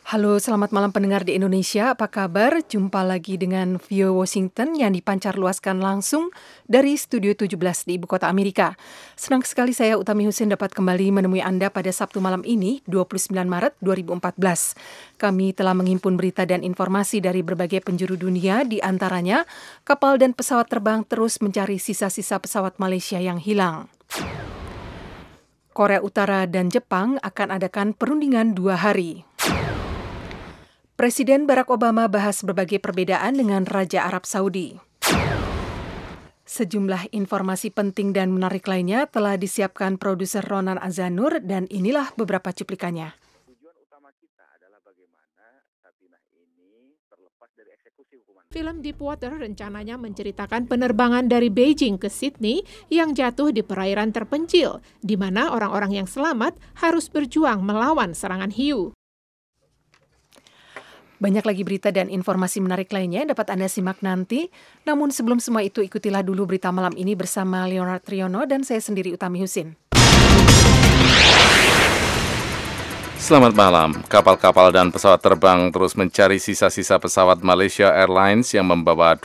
Halo, selamat malam pendengar di Indonesia. Apa kabar? Jumpa lagi dengan Vio Washington yang dipancar luaskan langsung dari Studio 17 di Ibu Kota Amerika. Senang sekali saya Utami Husin dapat kembali menemui Anda pada Sabtu malam ini, 29 Maret 2014. Kami telah menghimpun berita dan informasi dari berbagai penjuru dunia, di antaranya kapal dan pesawat terbang terus mencari sisa-sisa pesawat Malaysia yang hilang. Korea Utara dan Jepang akan adakan perundingan 2 hari. Presiden Barack Obama bahas berbagai perbedaan dengan Raja Arab Saudi. Sejumlah informasi penting dan menarik lainnya telah disiapkan produser Ronan Azanur dan inilah beberapa cuplikannya. Tujuan utama kita adalah bagaimana Safinah ini terlepas dari eksekusi hukuman. Film Deepwater rencananya menceritakan penerbangan dari Beijing ke Sydney yang jatuh di perairan terpencil, di mana orang-orang yang selamat harus berjuang melawan serangan hiu. Banyak lagi berita dan informasi menarik lainnya dapat Anda simak nanti. Namun sebelum semua itu, ikutilah dulu berita malam ini bersama Leonard Triono dan saya sendiri Utami Husin. Selamat malam. Kapal-kapal dan pesawat terbang terus mencari sisa-sisa pesawat Malaysia Airlines yang membawa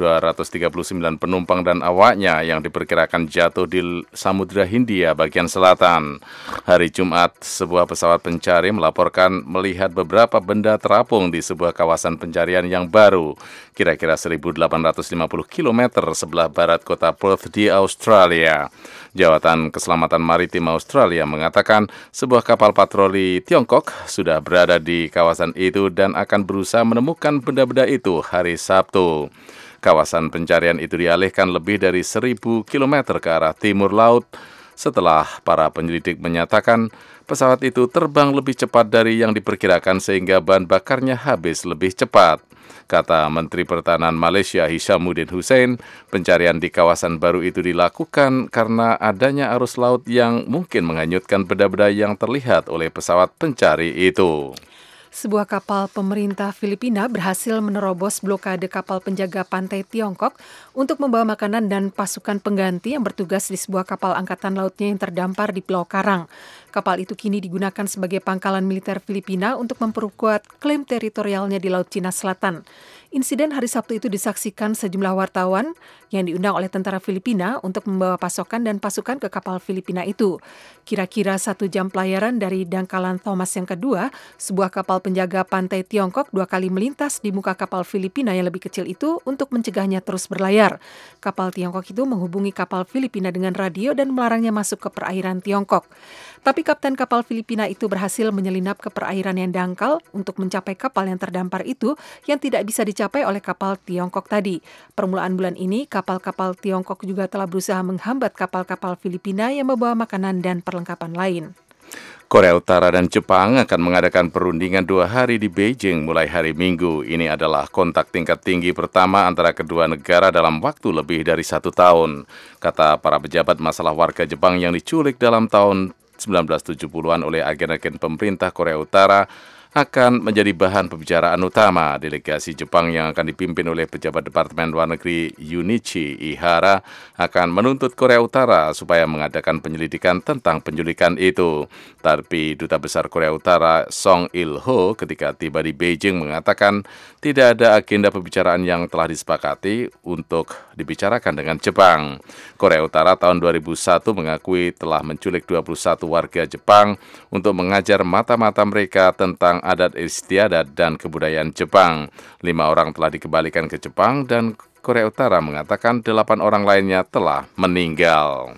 239 penumpang dan awaknya yang diperkirakan jatuh di Samudra Hindia bagian selatan. Hari Jumat, sebuah pesawat pencari melaporkan melihat beberapa benda terapung di sebuah kawasan pencarian yang baru, kira-kira 1.850 km sebelah barat kota Perth di Australia. Jawatan Keselamatan Maritim Australia mengatakan sebuah kapal patroli Tiongkok sudah berada di kawasan itu dan akan berusaha menemukan benda-benda itu hari Sabtu. Kawasan pencarian itu dialihkan lebih dari 1.000 km ke arah timur laut setelah para penyelidik menyatakan pesawat itu terbang lebih cepat dari yang diperkirakan sehingga bahan bakarnya habis lebih cepat. Kata Menteri Pertahanan Malaysia Hishamuddin Hussein, pencarian di kawasan baru itu dilakukan karena adanya arus laut yang mungkin menghanyutkan benda-benda yang terlihat oleh pesawat pencari itu. Sebuah kapal pemerintah Filipina berhasil menerobos blokade kapal penjaga pantai Tiongkok untuk membawa makanan dan pasukan pengganti yang bertugas di sebuah kapal angkatan lautnya yang terdampar di Pulau Karang. Kapal itu kini digunakan sebagai pangkalan militer Filipina untuk memperkuat klaim teritorialnya di Laut Cina Selatan. Insiden hari Sabtu itu disaksikan sejumlah wartawan yang diundang oleh tentara Filipina untuk membawa pasokan dan pasukan ke kapal Filipina itu. Kira-kira 1 jam pelayaran dari dangkalan Thomas yang kedua, sebuah kapal penjaga pantai Tiongkok 2 kali melintas di muka kapal Filipina yang lebih kecil itu untuk mencegahnya terus berlayar. Kapal Tiongkok itu menghubungi kapal Filipina dengan radio dan melarangnya masuk ke perairan Tiongkok. Tapi kapten kapal Filipina itu berhasil menyelinap ke perairan yang dangkal untuk mencapai kapal yang terdampar itu yang tidak bisa dicapai oleh kapal Tiongkok tadi. Permulaan bulan ini, kapal-kapal Tiongkok juga telah berusaha menghambat kapal-kapal Filipina yang membawa makanan dan perlengkapan lain. Korea Utara dan Jepang akan mengadakan perundingan 2 hari di Beijing mulai hari Minggu. Ini adalah kontak tingkat tinggi pertama antara kedua negara dalam waktu lebih dari 1 tahun. Kata para pejabat masalah warga Jepang yang diculik dalam tahun 1970-an oleh agen-agen pemerintah Korea Utara akan menjadi bahan pembicaraan utama. Delegasi Jepang yang akan dipimpin oleh pejabat Departemen Luar Negeri Junichi Ihara akan menuntut Korea Utara supaya mengadakan penyelidikan tentang penculikan itu. Tapi Duta Besar Korea Utara Song Il-ho ketika tiba di Beijing mengatakan tidak ada agenda pembicaraan yang telah disepakati untuk dibicarakan dengan Jepang. Korea Utara tahun 2001 mengakui telah menculik 21 warga Jepang untuk mengajar mata-mata mereka tentang adat istiadat dan kebudayaan Jepang. 5 orang telah dikembalikan ke Jepang dan Korea Utara mengatakan 8 orang lainnya telah meninggal.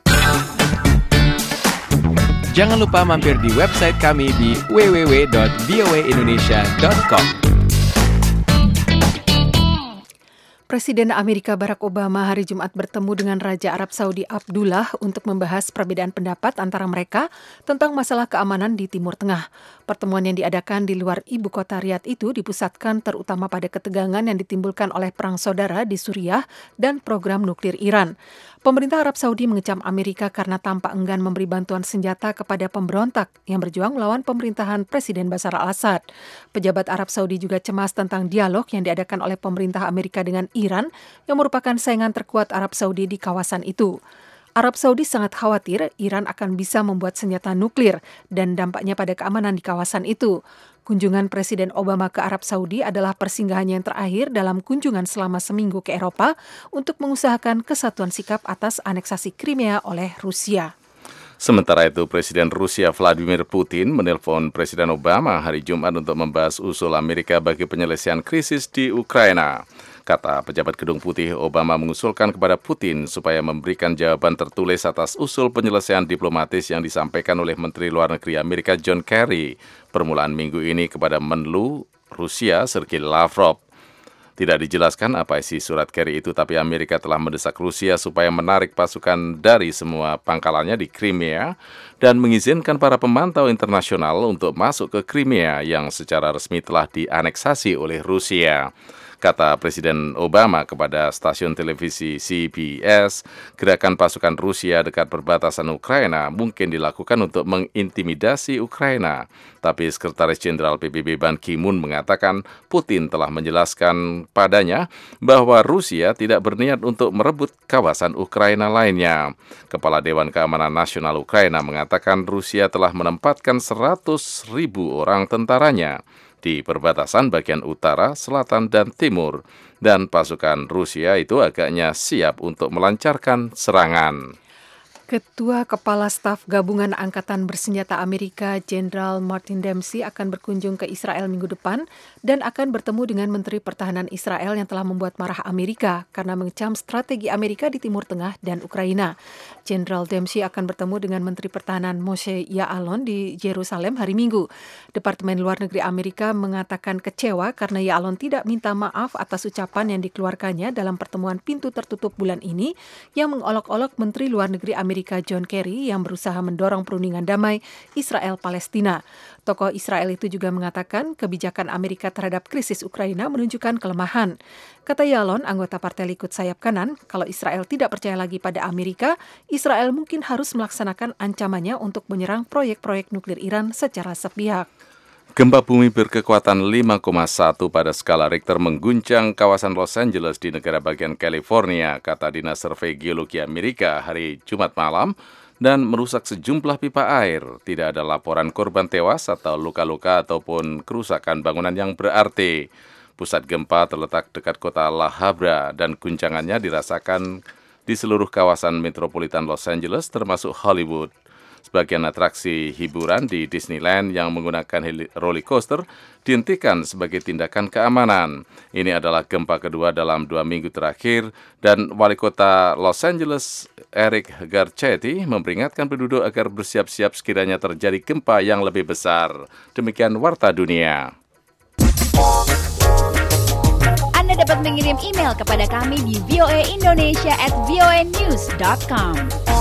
Jangan lupa mampir di website kami di www.voaindonesia.com. Presiden Amerika Barack Obama hari Jumat bertemu dengan Raja Arab Saudi Abdullah untuk membahas perbedaan pendapat antara mereka tentang masalah keamanan di Timur Tengah. Pertemuan yang diadakan di luar ibu kota Riyadh itu dipusatkan terutama pada ketegangan yang ditimbulkan oleh perang saudara di Suriah dan program nuklir Iran. Pemerintah Arab Saudi mengecam Amerika karena tampak enggan memberi bantuan senjata kepada pemberontak yang berjuang melawan pemerintahan Presiden Bashar al-Assad. Pejabat Arab Saudi juga cemas tentang dialog yang diadakan oleh pemerintah Amerika dengan Iran yang merupakan saingan terkuat Arab Saudi di kawasan itu. Arab Saudi sangat khawatir Iran akan bisa membuat senjata nuklir dan dampaknya pada keamanan di kawasan itu. Kunjungan Presiden Obama ke Arab Saudi adalah persinggahannya yang terakhir dalam kunjungan selama seminggu ke Eropa untuk mengusahakan kesatuan sikap atas aneksasi Crimea oleh Rusia. Sementara itu, Presiden Rusia Vladimir Putin menelpon Presiden Obama hari Jumat untuk membahas usul Amerika bagi penyelesaian krisis di Ukraina. Kata pejabat Gedung Putih, Obama mengusulkan kepada Putin supaya memberikan jawaban tertulis atas usul penyelesaian diplomatis yang disampaikan oleh Menteri Luar Negeri Amerika John Kerry permulaan minggu ini kepada Menlu Rusia Sergei Lavrov. Tidak dijelaskan apa isi surat Kerry itu, tapi Amerika telah mendesak Rusia supaya menarik pasukan dari semua pangkalannya di Crimea dan mengizinkan para pemantau internasional untuk masuk ke Crimea yang secara resmi telah dianeksasi oleh Rusia. Kata Presiden Obama kepada stasiun televisi CBS, gerakan pasukan Rusia dekat perbatasan Ukraina mungkin dilakukan untuk mengintimidasi Ukraina. Tapi Sekretaris Jenderal PBB Ban Ki-moon mengatakan Putin telah menjelaskan padanya bahwa Rusia tidak berniat untuk merebut kawasan Ukraina lainnya. Kepala Dewan Keamanan Nasional Ukraina mengatakan Rusia telah menempatkan 100.000 orang tentaranya di perbatasan bagian utara, selatan, dan timur, dan pasukan Rusia itu agaknya siap untuk melancarkan serangan. Ketua Kepala Staf Gabungan Angkatan Bersenjata Amerika, Jenderal Martin Dempsey akan berkunjung ke Israel minggu depan dan akan bertemu dengan Menteri Pertahanan Israel yang telah membuat marah Amerika karena mengecam strategi Amerika di Timur Tengah dan Ukraina. Jenderal Dempsey akan bertemu dengan Menteri Pertahanan Moshe Ya'alon di Yerusalem hari Minggu. Departemen Luar Negeri Amerika mengatakan kecewa karena Ya'alon tidak minta maaf atas ucapan yang dikeluarkannya dalam pertemuan pintu tertutup bulan ini yang mengolok-olok Menteri Luar Negeri Amerika John Kerry yang berusaha mendorong perundingan damai Israel-Palestina. Tokoh Israel itu juga mengatakan kebijakan Amerika terhadap krisis Ukraina menunjukkan kelemahan. Kata Ya'alon, anggota Partai Likud sayap kanan, kalau Israel tidak percaya lagi pada Amerika, Israel mungkin harus melaksanakan ancamannya untuk menyerang proyek-proyek nuklir Iran secara sepihak. Gempa bumi berkekuatan 5,1 pada skala Richter mengguncang kawasan Los Angeles di negara bagian California, kata Dinas Survei Geologi Amerika hari Jumat malam, dan merusak sejumlah pipa air. Tidak ada laporan korban tewas atau luka-luka ataupun kerusakan bangunan yang berarti. Pusat gempa terletak dekat kota La Habra dan guncangannya dirasakan di seluruh kawasan metropolitan Los Angeles termasuk Hollywood. Sebagian atraksi hiburan di Disneyland yang menggunakan roller coaster dihentikan sebagai tindakan keamanan. Ini adalah gempa kedua dalam 2 minggu terakhir dan Wali Kota Los Angeles Eric Garcetti memperingatkan penduduk agar bersiap-siap sekiranya terjadi gempa yang lebih besar. Demikian Warta Dunia. Anda dapat mengirim email kepada kami di voaindonesia@voanews.com.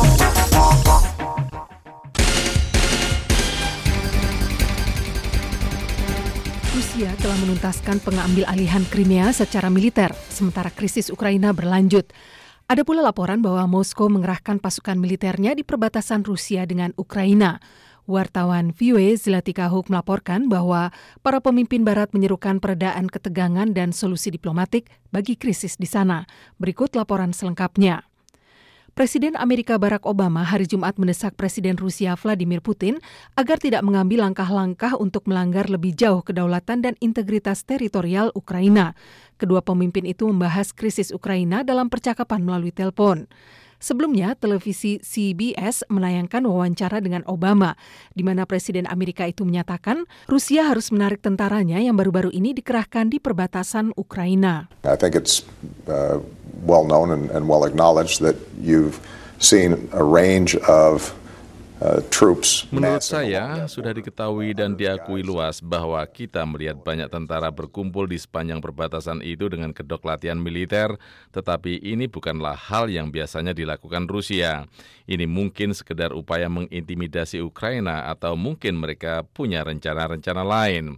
Rusia telah menuntaskan pengambil alihan Crimea secara militer, sementara krisis Ukraina berlanjut. Ada pula laporan bahwa Moskow mengerahkan pasukan militernya di perbatasan Rusia dengan Ukraina. Wartawan VOA Zlatica Hook melaporkan bahwa para pemimpin Barat menyerukan peredaan ketegangan dan solusi diplomatik bagi krisis di sana. Berikut laporan selengkapnya. Presiden Amerika Barack Obama hari Jumat mendesak Presiden Rusia Vladimir Putin agar tidak mengambil langkah-langkah untuk melanggar lebih jauh kedaulatan dan integritas teritorial Ukraina. Kedua pemimpin itu membahas krisis Ukraina dalam percakapan melalui telepon. Sebelumnya, televisi CBS menayangkan wawancara dengan Obama, di mana Presiden Amerika itu menyatakan Rusia harus menarik tentaranya yang baru-baru ini dikerahkan di perbatasan Ukraina. I think it's well known and well acknowledged that you've seen a range of troops. Menurut saya, sudah diketahui dan diakui luas bahwa kita melihat banyak tentara berkumpul di sepanjang perbatasan itu dengan kedok latihan militer, tetapi ini bukanlah hal yang biasanya dilakukan Rusia. Ini mungkin sekedar upaya mengintimidasi Ukraina atau mungkin mereka punya rencana-rencana lain.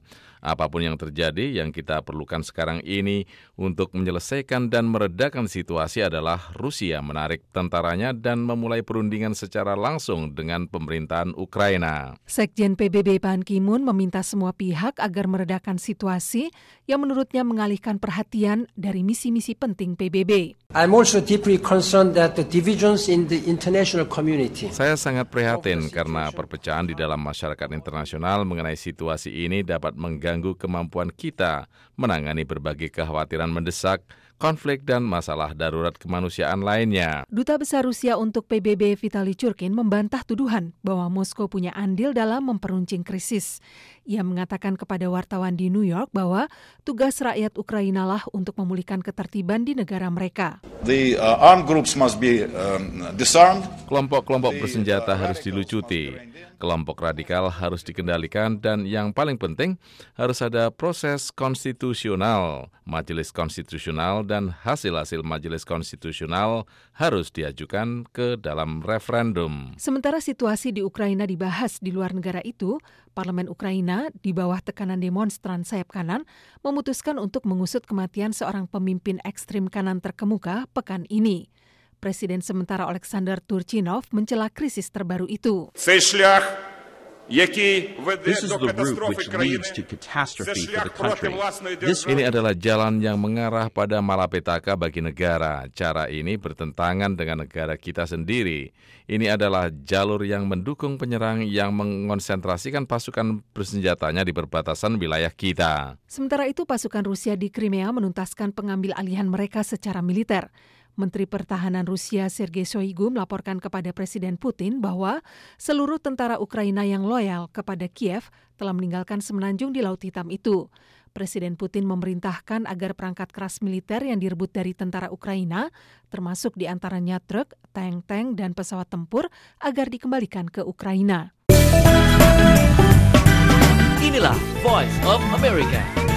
Apapun yang terjadi, yang kita perlukan sekarang ini untuk menyelesaikan dan meredakan situasi adalah Rusia menarik tentaranya dan memulai perundingan secara langsung dengan pemerintahan Ukraina. Sekjen PBB Ban Ki-moon meminta semua pihak agar meredakan situasi yang menurutnya mengalihkan perhatian dari misi-misi penting PBB. I'm also deeply concerned that the divisions in the international community. Saya sangat prihatin karena perpecahan di dalam masyarakat internasional mengenai situasi ini dapat mengganggu kemampuan kita menangani berbagai kekhawatiran mendesak, konflik dan masalah darurat kemanusiaan lainnya. Duta Besar Rusia untuk PBB Vitali Churkin membantah tuduhan bahwa Moskow punya andil dalam memperuncing krisis. Ia mengatakan kepada wartawan di New York bahwa tugas rakyat Ukraina lah untuk memulihkan ketertiban di negara mereka. The armed groups must be disarmed. Kelompok-kelompok bersenjata harus dilucuti, kelompok radikal harus dikendalikan, dan yang paling penting harus ada proses konstitusional. Majelis konstitusional dan hasil-hasil majelis konstitusional harus diajukan ke dalam referendum. Sementara situasi di Ukraina dibahas di luar negara itu, Parlemen Ukraina di bawah tekanan demonstran sayap kanan memutuskan untuk mengusut kematian seorang pemimpin ekstrim kanan terkemuka pekan ini. Presiden sementara Alexander Turchinov mencela krisis terbaru itu. This is the route which leads to catastrophe for the country. Ini adalah jalan yang mengarah pada malapetaka bagi negara. Cara ini bertentangan dengan negara kita sendiri. Ini adalah jalur yang mendukung penyerang yang mengonsentrasikan pasukan bersenjatanya di perbatasan wilayah kita. Sementara itu, pasukan Rusia di Crimea menuntaskan pengambil alihan mereka secara militer. Menteri Pertahanan Rusia Sergei Shoigu melaporkan kepada Presiden Putin bahwa seluruh tentara Ukraina yang loyal kepada Kiev telah meninggalkan semenanjung di Laut Hitam itu. Presiden Putin memerintahkan agar perangkat keras militer yang direbut dari tentara Ukraina, termasuk diantaranya truk, tank-tank, dan pesawat tempur, agar dikembalikan ke Ukraina. Inilah Voice of America.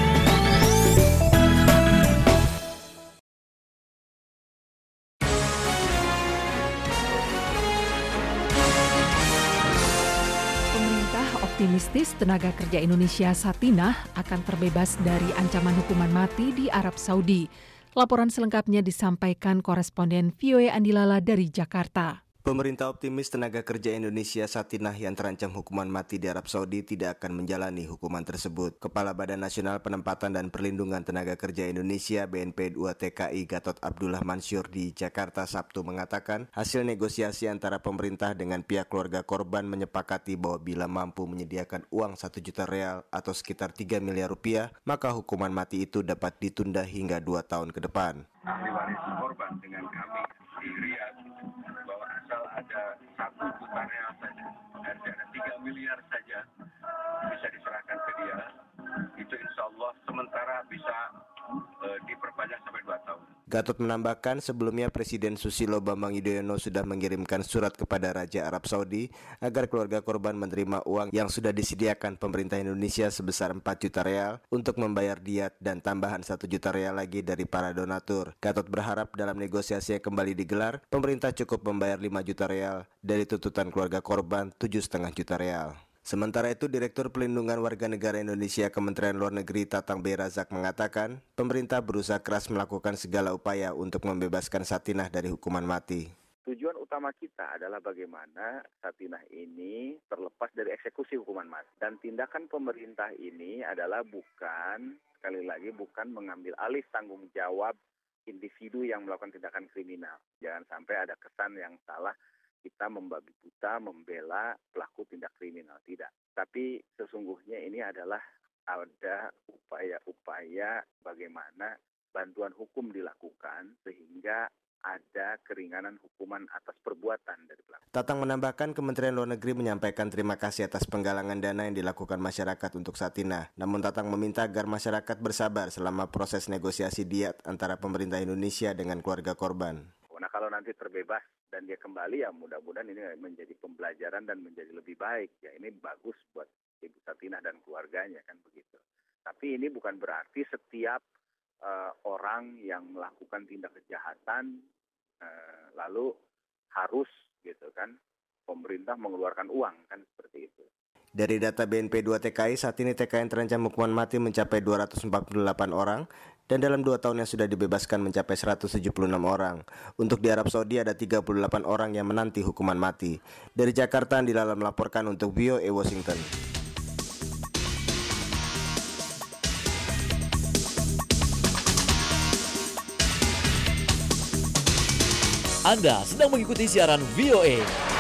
Optimistis tenaga kerja Indonesia Satinah akan terbebas dari ancaman hukuman mati di Arab Saudi. Laporan selengkapnya disampaikan koresponden VOA Andilala dari Jakarta. Pemerintah optimis tenaga kerja Indonesia Satinah yang terancam hukuman mati di Arab Saudi tidak akan menjalani hukuman tersebut. Kepala Badan Nasional Penempatan dan Perlindungan Tenaga Kerja Indonesia BNP 2 TKI Gatot Abdullah Mansur di Jakarta Sabtu mengatakan hasil negosiasi antara pemerintah dengan pihak keluarga korban menyepakati bahwa bila mampu menyediakan uang 1 juta real atau sekitar 3 miliar rupiah, maka hukuman mati itu dapat ditunda hingga 2 tahun ke depan. Ahli waris korban dengan kami di Riyadh bahwa asal ada 1 juta real saja dan ada 3 miliar saja bisa diserahkan ke dia, itu insya Allah sementara bisa diperpanjang sampai 2 tahun. Gatot menambahkan sebelumnya Presiden Susilo Bambang Yudhoyono sudah mengirimkan surat kepada Raja Arab Saudi agar keluarga korban menerima uang yang sudah disediakan pemerintah Indonesia sebesar 4 juta real untuk membayar diat dan tambahan 1 juta real lagi dari para donatur. Gatot berharap dalam negosiasi yang kembali digelar, pemerintah cukup membayar 5 juta real dari tuntutan keluarga korban 7,5 juta real. Sementara itu, Direktur Pelindungan Warga Negara Indonesia Kementerian Luar Negeri Tatang B. Razak mengatakan, pemerintah berusaha keras melakukan segala upaya untuk membebaskan Satinah dari hukuman mati. Tujuan utama kita adalah bagaimana Satinah ini terlepas dari eksekusi hukuman mati. Dan tindakan pemerintah ini adalah bukan, sekali lagi, bukan mengambil alih tanggung jawab individu yang melakukan tindakan kriminal. Jangan sampai ada kesan yang salah, kita membabi buta membela pelaku tindak kriminal, tidak. Tapi sesungguhnya ini adalah ada upaya-upaya bagaimana bantuan hukum dilakukan sehingga ada keringanan hukuman atas perbuatan dari pelaku. Tatang menambahkan Kementerian Luar Negeri menyampaikan terima kasih atas penggalangan dana yang dilakukan masyarakat untuk Satinah. Namun Tatang meminta agar masyarakat bersabar selama proses negosiasi diat antara pemerintah Indonesia dengan keluarga korban. Nah, kalau nanti terbebas dan dia kembali, ya mudah-mudahan ini menjadi pembelajaran dan menjadi lebih baik. Ya, ini bagus buat Ibu Satinah dan keluarganya, kan begitu. Tapi ini bukan berarti setiap orang yang melakukan tindak kejahatan lalu harus gitu kan pemerintah mengeluarkan uang, kan seperti itu. Dari data BNP 2 TKI, saat ini TKI yang terancam hukuman mati mencapai 248 orang dan dalam 2 tahun yang sudah dibebaskan mencapai 176 orang. Untuk di Arab Saudi ada 38 orang yang menanti hukuman mati. Dari Jakarta, Andila melaporkan untuk VOA Washington. Anda sedang mengikuti siaran VOA.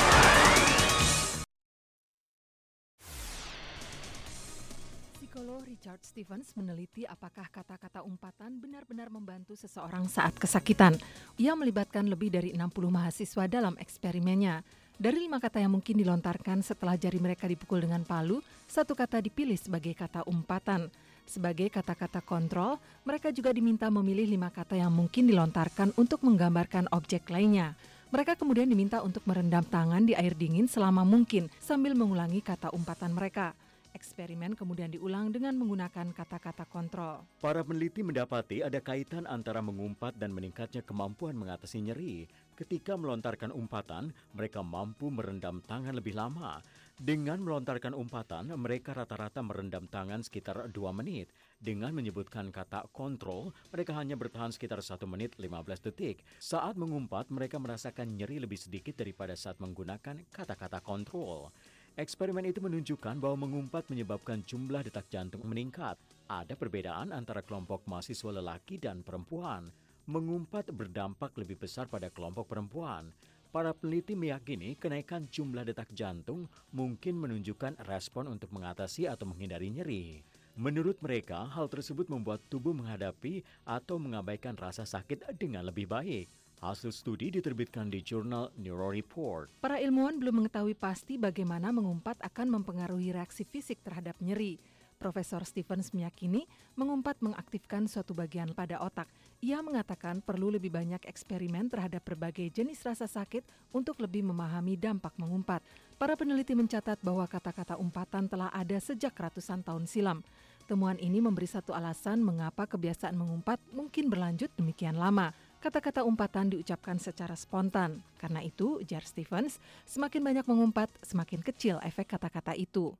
Psikolog Richard Stevens meneliti apakah kata-kata umpatan benar-benar membantu seseorang saat kesakitan. Ia melibatkan lebih dari 60 mahasiswa dalam eksperimennya. Dari 5 kata yang mungkin dilontarkan setelah jari mereka dipukul dengan palu, 1 kata dipilih sebagai kata umpatan. Sebagai kata-kata kontrol, mereka juga diminta memilih 5 kata yang mungkin dilontarkan untuk menggambarkan objek lainnya. Mereka kemudian diminta untuk merendam tangan di air dingin selama mungkin sambil mengulangi kata umpatan mereka. Eksperimen kemudian diulang dengan menggunakan kata-kata kontrol. Para peneliti mendapati ada kaitan antara mengumpat dan meningkatnya kemampuan mengatasi nyeri. Ketika melontarkan umpatan, mereka mampu merendam tangan lebih lama. Dengan melontarkan umpatan, mereka rata-rata merendam tangan sekitar 2 menit. Dengan menyebutkan kata kontrol, mereka hanya bertahan sekitar 1 menit 15 detik. Saat mengumpat, mereka merasakan nyeri lebih sedikit daripada saat menggunakan kata-kata kontrol. Eksperimen itu menunjukkan bahwa mengumpat menyebabkan jumlah detak jantung meningkat. Ada perbedaan antara kelompok mahasiswa lelaki dan perempuan. Mengumpat berdampak lebih besar pada kelompok perempuan. Para peneliti meyakini kenaikan jumlah detak jantung mungkin menunjukkan respon untuk mengatasi atau menghindari nyeri. Menurut mereka, hal tersebut membuat tubuh menghadapi atau mengabaikan rasa sakit dengan lebih baik. Hasil studi diterbitkan di jurnal Neuro Report. Para ilmuwan belum mengetahui pasti bagaimana mengumpat akan mempengaruhi reaksi fisik terhadap nyeri. Profesor Stevens meyakini mengumpat mengaktifkan suatu bagian pada otak. Ia mengatakan perlu lebih banyak eksperimen terhadap berbagai jenis rasa sakit untuk lebih memahami dampak mengumpat. Para peneliti mencatat bahwa kata-kata umpatan telah ada sejak ratusan tahun silam. Temuan ini memberi satu alasan mengapa kebiasaan mengumpat mungkin berlanjut demikian lama. Kata-kata umpatan diucapkan secara spontan. Karena itu, ujar Stevens, semakin banyak mengumpat, semakin kecil efek kata-kata itu.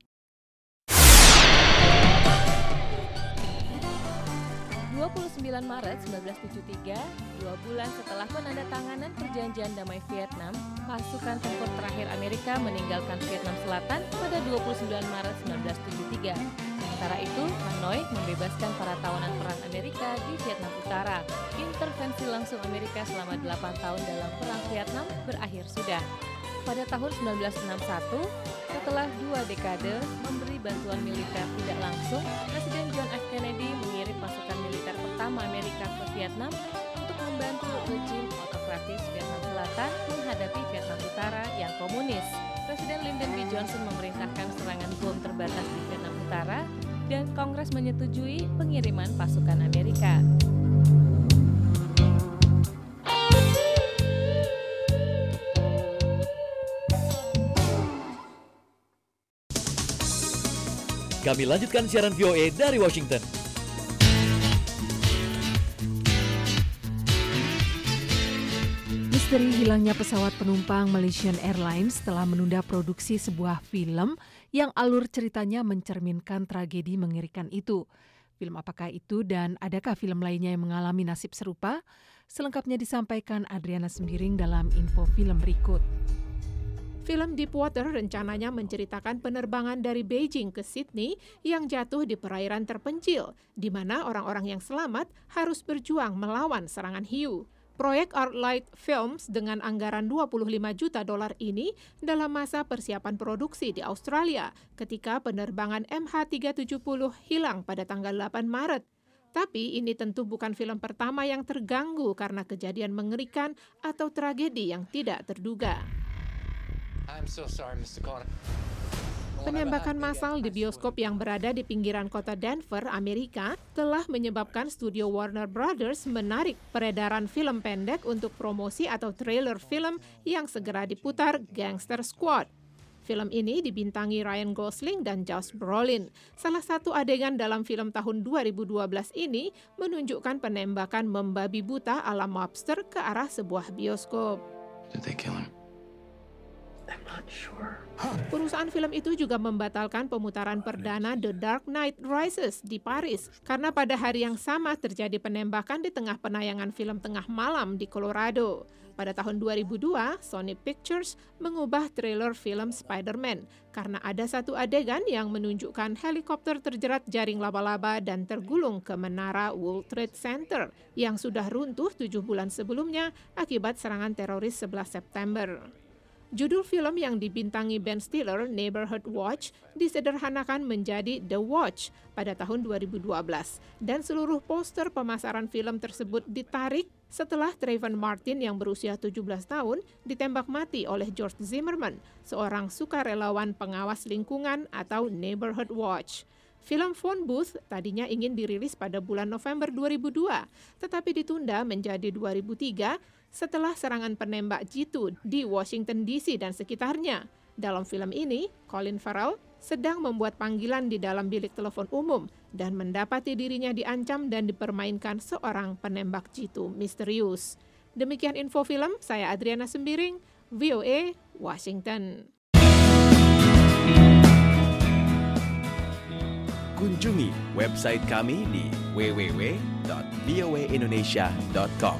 29 Maret 1973, 2 bulan setelah penandatanganan perjanjian damai Vietnam, pasukan tempur terakhir Amerika meninggalkan Vietnam Selatan pada 29 Maret 1973. Sementara itu, Hanoi membebaskan para tawanan perang Amerika di Vietnam Utara. Intervensi langsung Amerika selama 8 tahun dalam Perang Vietnam berakhir sudah. Pada tahun 1961, setelah 2 dekade memberi bantuan militer tidak langsung, Presiden John F. Kennedy mengirim pasukan militer pertama Amerika ke Vietnam untuk membantu rejim autokratis Vietnam Selatan menghadapi Vietnam Utara yang komunis. Presiden Lyndon B. Johnson memerintahkan serangan bom terbatas di Vietnam Utara dan Kongres menyetujui pengiriman pasukan Amerika. Kami lanjutkan siaran VOA dari Washington. Misteri hilangnya pesawat penumpang Malaysian Airlines telah menunda produksi sebuah film yang alur ceritanya mencerminkan tragedi mengerikan itu. Film apakah itu dan adakah film lainnya yang mengalami nasib serupa? Selengkapnya disampaikan Adriana Sembiring dalam info film berikut. Film Deepwater rencananya menceritakan penerbangan dari Beijing ke Sydney yang jatuh di perairan terpencil, di mana orang-orang yang selamat harus berjuang melawan serangan hiu. Proyek ArcLight Films dengan anggaran $25 juta ini dalam masa persiapan produksi di Australia ketika penerbangan MH370 hilang pada tanggal 8 Maret. Tapi ini tentu bukan film pertama yang terganggu karena kejadian mengerikan atau tragedi yang tidak terduga. I'm so sorry, Mr. Connor. Penembakan massal di bioskop yang berada di pinggiran kota Denver, Amerika, telah menyebabkan studio Warner Brothers menarik peredaran film pendek untuk promosi atau trailer film yang segera diputar, Gangster Squad. Film ini dibintangi Ryan Gosling dan Josh Brolin. Salah satu adegan dalam film tahun 2012 ini menunjukkan penembakan membabi buta ala mobster ke arah sebuah bioskop. Did they kill him? Perusahaan film itu juga membatalkan pemutaran perdana The Dark Knight Rises di Paris karena pada hari yang sama terjadi penembakan di tengah penayangan film tengah malam di Colorado. Pada tahun 2002, Sony Pictures mengubah trailer film Spider-Man karena ada satu adegan yang menunjukkan helikopter terjerat jaring laba-laba dan tergulung ke menara World Trade Center yang sudah runtuh 7 bulan sebelumnya akibat serangan teroris 11 September. Judul film yang dibintangi Ben Stiller, Neighborhood Watch, disederhanakan menjadi The Watch pada tahun 2012 dan seluruh poster pemasaran film tersebut ditarik setelah Trayvon Martin yang berusia 17 tahun ditembak mati oleh George Zimmerman, seorang sukarelawan pengawas lingkungan atau Neighborhood Watch. Film Phone Booth tadinya ingin dirilis pada bulan November 2002, tetapi ditunda menjadi 2003 setelah serangan penembak jitu di Washington DC dan sekitarnya. Dalam film ini, Colin Farrell sedang membuat panggilan di dalam bilik telepon umum dan mendapati dirinya diancam dan dipermainkan seorang penembak jitu misterius. Demikian info film, saya Adriana Sembiring, VOA, Washington. Kunjungi website kami di www.voaindonesia.com.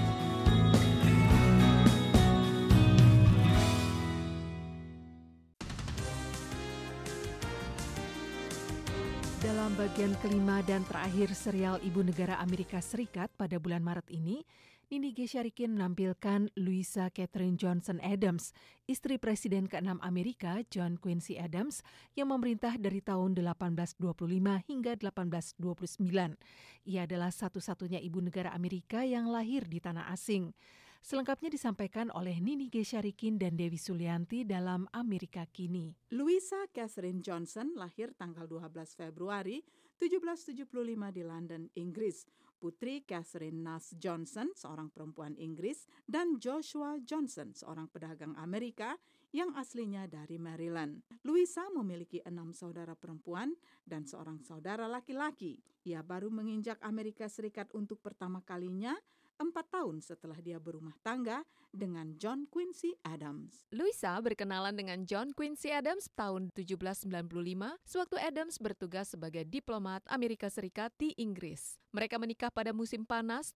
Dalam bagian kelima dan terakhir serial Ibu Negara Amerika Serikat pada bulan Maret ini, Nini G. Syarikin menampilkan Louisa Catherine Johnson Adams, istri Presiden ke-6 Amerika John Quincy Adams yang memerintah dari tahun 1825 hingga 1829. Ia adalah satu-satunya ibu negara Amerika yang lahir di tanah asing. Selengkapnya disampaikan oleh Nini G. Syarikin dan Dewi Sulianti dalam Amerika Kini. Louisa Catherine Johnson lahir tanggal 12 Februari 1775 di London, Inggris. Putri Catherine Nash Johnson, seorang perempuan Inggris, dan Joshua Johnson, seorang pedagang Amerika yang aslinya dari Maryland. Louisa memiliki 6 saudara perempuan dan seorang saudara laki-laki. Ia baru menginjak Amerika Serikat untuk pertama kalinya 4 tahun setelah dia berumah tangga dengan John Quincy Adams. Louisa berkenalan dengan John Quincy Adams tahun 1795 sewaktu Adams bertugas sebagai diplomat Amerika Serikat di Inggris. Mereka menikah pada musim panas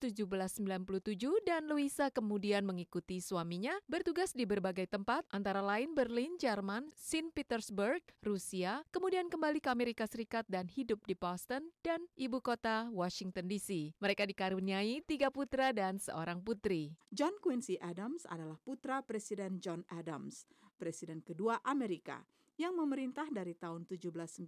1797 dan Louisa kemudian mengikuti suaminya bertugas di berbagai tempat antara lain Berlin, Jerman, Saint Petersburg, Rusia, kemudian kembali ke Amerika Serikat dan hidup di Boston dan ibu kota Washington DC. Mereka dikaruniai 3 putra dan seorang putri. John Quincy Adams adalah putra Presiden John Adams, presiden kedua Amerika, yang memerintah dari tahun 1797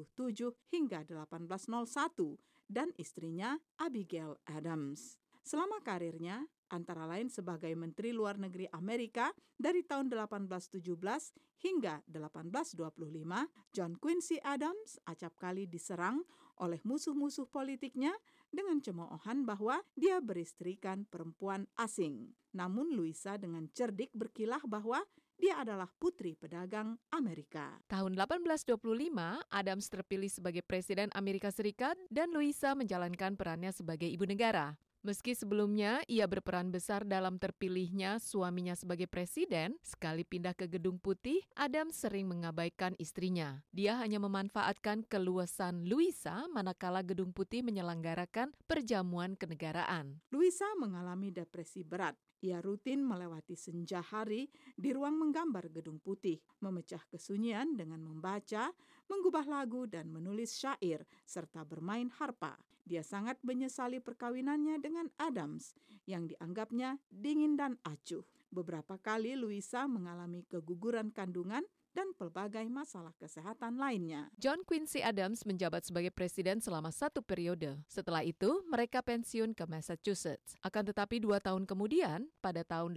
hingga 1801, dan istrinya Abigail Adams. Selama karirnya, antara lain sebagai Menteri Luar Negeri Amerika dari tahun 1817 hingga 1825, John Quincy Adams acap kali diserang oleh musuh-musuh politiknya dengan cemoohan bahwa dia beristrikan perempuan asing. Namun Louisa dengan cerdik berkilah bahwa dia adalah putri pedagang Amerika. Tahun 1825, Adams terpilih sebagai Presiden Amerika Serikat dan Louisa menjalankan perannya sebagai ibu negara. Meski sebelumnya ia berperan besar dalam terpilihnya suaminya sebagai presiden, sekali pindah ke Gedung Putih, Adams sering mengabaikan istrinya. Dia hanya memanfaatkan keluasan Louisa manakala Gedung Putih menyelenggarakan perjamuan kenegaraan. Louisa mengalami depresi berat. Ia rutin melewati senja hari di ruang menggambar Gedung Putih, memecah kesunyian dengan membaca, mengubah lagu dan menulis syair, serta bermain harpa. Dia sangat menyesali perkawinannya dengan Adams, yang dianggapnya dingin dan acuh. Beberapa kali Louisa mengalami keguguran kandungan dan pelbagai masalah kesehatan lainnya. John Quincy Adams menjabat sebagai presiden selama 1 periode. Setelah itu, mereka pensiun ke Massachusetts. Akan tetapi 2 tahun kemudian, pada tahun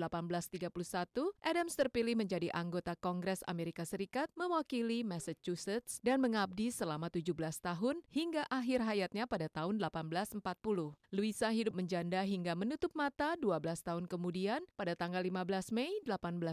1831, Adams terpilih menjadi anggota Kongres Amerika Serikat mewakili Massachusetts dan mengabdi selama 17 tahun hingga akhir hayatnya pada tahun 1840. Louisa hidup menjanda hingga menutup mata 12 tahun kemudian pada tanggal 15 Mei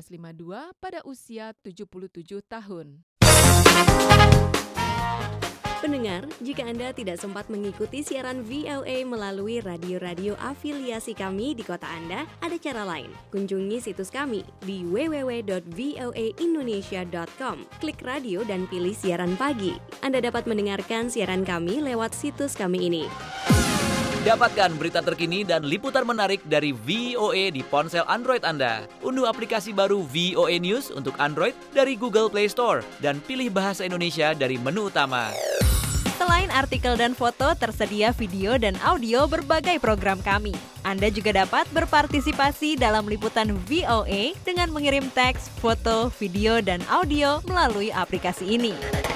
1852 pada usia 77 tahun. Pendengar, jika Anda tidak sempat mengikuti siaran VOA melalui radio-radio afiliasi kami di kota Anda, ada cara lain. Kunjungi situs kami di www.voaindonesia.com. Klik radio dan pilih siaran pagi. Anda dapat mendengarkan siaran kami lewat situs kami ini. Dapatkan berita terkini dan liputan menarik dari VOA di ponsel Android Anda. Unduh aplikasi baru VOA News untuk Android dari Google Play Store dan pilih bahasa Indonesia dari menu utama. Selain artikel dan foto, tersedia video dan audio berbagai program kami. Anda juga dapat berpartisipasi dalam liputan VOA dengan mengirim teks, foto, video, dan audio melalui aplikasi ini.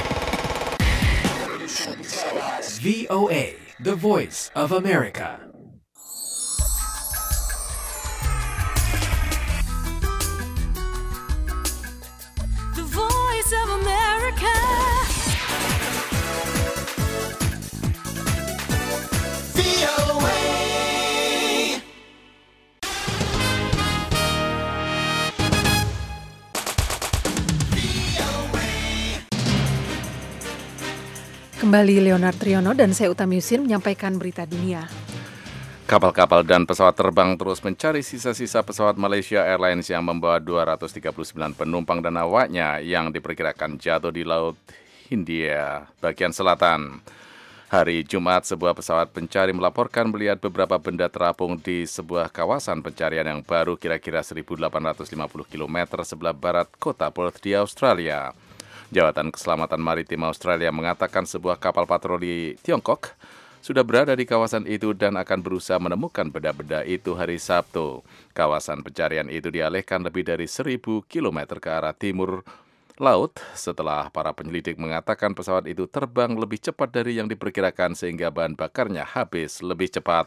VOA, the voice of America. The voice of America. Kembali Leonard Triono dan saya Utami Yusin menyampaikan berita dunia. Kapal-kapal dan pesawat terbang terus mencari sisa-sisa pesawat Malaysia Airlines yang membawa 239 penumpang dan awaknya yang diperkirakan jatuh di Laut Hindia bagian selatan. Hari Jumat, sebuah pesawat pencari melaporkan melihat beberapa benda terapung di sebuah kawasan pencarian yang baru kira-kira 1.850 km sebelah barat kota Perth di Australia. Jawatan Keselamatan Maritim Australia mengatakan sebuah kapal patroli Tiongkok sudah berada di kawasan itu dan akan berusaha menemukan benda-benda itu hari Sabtu. Kawasan pencarian itu dialihkan lebih dari 1.000 km ke arah timur laut setelah para penyelidik mengatakan pesawat itu terbang lebih cepat dari yang diperkirakan sehingga bahan bakarnya habis lebih cepat.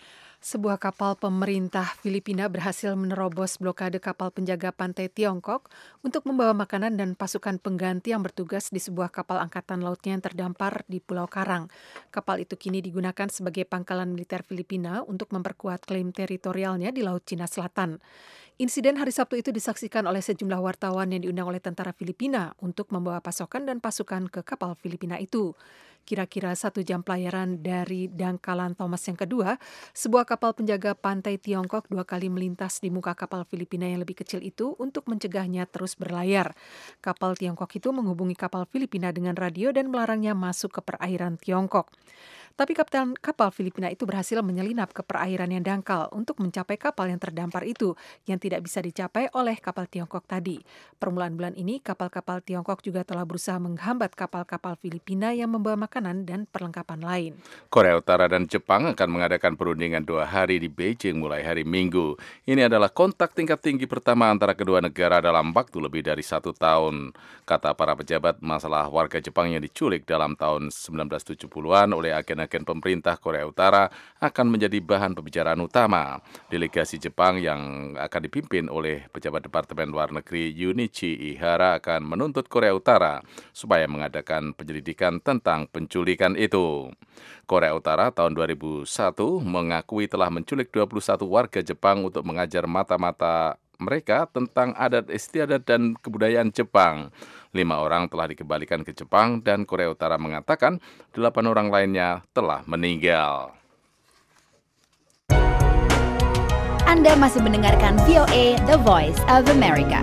Sebuah kapal pemerintah Filipina berhasil menerobos blokade kapal penjaga pantai Tiongkok untuk membawa makanan dan pasukan pengganti yang bertugas di sebuah kapal angkatan lautnya yang terdampar di Pulau Karang. Kapal itu kini digunakan sebagai pangkalan militer Filipina untuk memperkuat klaim teritorialnya di Laut Cina Selatan. Insiden hari Sabtu itu disaksikan oleh sejumlah wartawan yang diundang oleh tentara Filipina untuk membawa pasokan dan pasukan ke kapal Filipina itu. Kira-kira 1 jam pelayaran dari dangkalan Thomas yang kedua, sebuah kapal penjaga pantai Tiongkok 2 kali melintas di muka kapal Filipina yang lebih kecil itu untuk mencegahnya terus berlayar. Kapal Tiongkok itu menghubungi kapal Filipina dengan radio dan melarangnya masuk ke perairan Tiongkok. Tapi kapten kapal Filipina itu berhasil menyelinap ke perairan yang dangkal untuk mencapai kapal yang terdampar itu yang tidak bisa dicapai oleh kapal Tiongkok tadi. Permulaan bulan ini, kapal-kapal Tiongkok juga telah berusaha menghambat kapal-kapal Filipina yang membawa makanan dan perlengkapan lain. Korea Utara dan Jepang akan mengadakan perundingan 2 hari di Beijing mulai hari Minggu. Ini adalah kontak tingkat tinggi pertama antara kedua negara dalam waktu lebih dari 1 tahun. Kata para pejabat, masalah warga Jepang yang diculik dalam tahun 1970-an oleh agen-agen pemerintah Korea Utara akan menjadi bahan pembicaraan utama. Delegasi Jepang yang akan dipimpin oleh pejabat Departemen Luar Negeri Junichi Ihara akan menuntut Korea Utara supaya mengadakan penyelidikan tentang penculikan itu. Korea Utara tahun 2001 mengakui telah menculik 21 warga Jepang untuk mengajar mata-mata mereka tentang adat istiadat dan kebudayaan Jepang. 5 orang telah dikembalikan ke Jepang dan Korea Utara mengatakan 8 orang lainnya telah meninggal. Anda masih mendengarkan VOA, The Voice of America.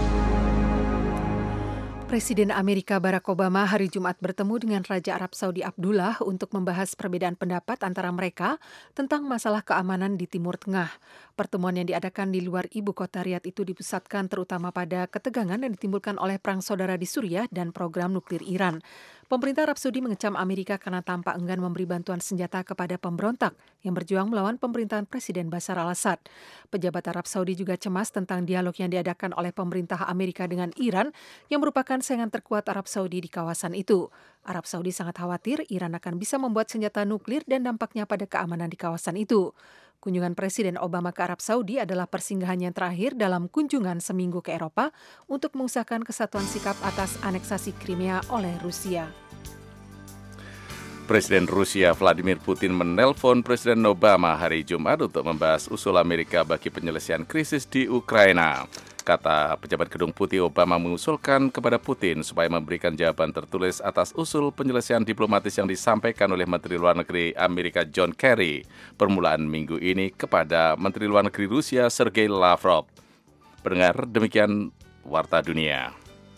Presiden Amerika Barack Obama hari Jumat bertemu dengan Raja Arab Saudi Abdullah untuk membahas perbedaan pendapat antara mereka tentang masalah keamanan di Timur Tengah. Pertemuan yang diadakan di luar ibu kota Riyadh itu dipusatkan terutama pada ketegangan yang ditimbulkan oleh perang saudara di Suriah dan program nuklir Iran. Pemerintah Arab Saudi mengecam Amerika karena tampak enggan memberi bantuan senjata kepada pemberontak yang berjuang melawan pemerintahan Presiden Bashar al-Assad. Pejabat Arab Saudi juga cemas tentang dialog yang diadakan oleh pemerintah Amerika dengan Iran yang merupakan saingan terkuat Arab Saudi di kawasan itu. Arab Saudi sangat khawatir Iran akan bisa membuat senjata nuklir dan dampaknya pada keamanan di kawasan itu. Kunjungan Presiden Obama ke Arab Saudi adalah persinggahan yang terakhir dalam kunjungan seminggu ke Eropa untuk mengusahakan kesatuan sikap atas aneksasi Crimea oleh Rusia. Presiden Rusia Vladimir Putin menelpon Presiden Obama hari Jumat untuk membahas usul Amerika bagi penyelesaian krisis di Ukraina. Kata pejabat Gedung Putih, Obama mengusulkan kepada Putin supaya memberikan jawaban tertulis atas usul penyelesaian diplomatis yang disampaikan oleh Menteri Luar Negeri Amerika John Kerry permulaan minggu ini kepada Menteri Luar Negeri Rusia Sergei Lavrov. Pendengar, demikian Warta Dunia.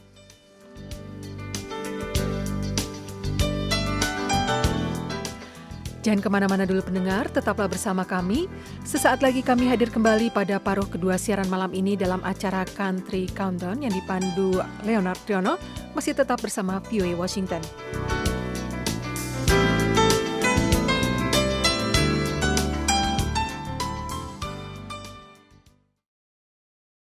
Jangan kemana-mana dulu pendengar, tetaplah bersama kami. Sesaat lagi kami hadir kembali pada paruh kedua siaran malam ini dalam acara Country Countdown yang dipandu Leonard Triono. Masih tetap bersama VOA Washington.